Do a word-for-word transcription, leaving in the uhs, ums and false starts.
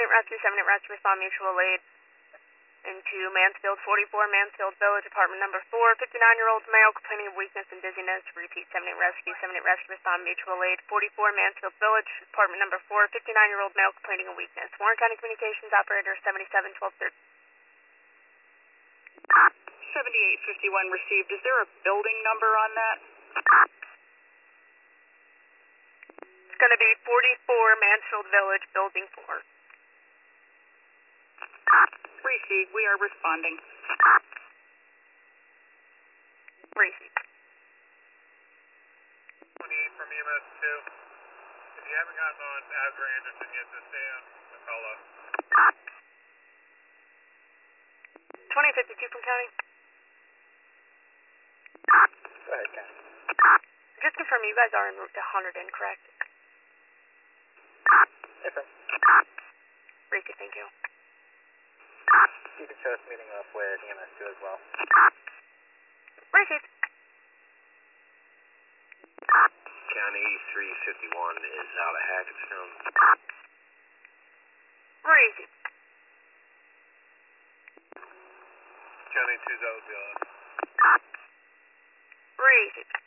minute rescue, seven minute rescue, respond mutual aid. Into Mansfield forty-four, Mansfield Village, apartment number four, fifty-nine-year-old male complaining of weakness and dizziness. Repeat, seven minute rescue, seven minute rescue, respond mutual aid. forty-four, Mansfield Village, apartment number four, fifty-nine-year-old male complaining of weakness. Warren County Communications, operator seventy-seven twelve thirty. seventy-eight fifty-one received. Is there a building number on that? It's going to be forty-four, Mansfield Village, building four. Received. We are responding. Received. twenty-eight from E M S two. If you haven't gotten on Asbury Anderson yet, just stay on McCullough. twenty fifty-two from County. Go ahead, Ken. Just confirm you guys are en route to Hunterdon, correct? Different. Received, thank you. You can show us meeting up with E M S two as well. Received. County three fifty-one is out of Hackettstown. Received. County two, that would be on. Received.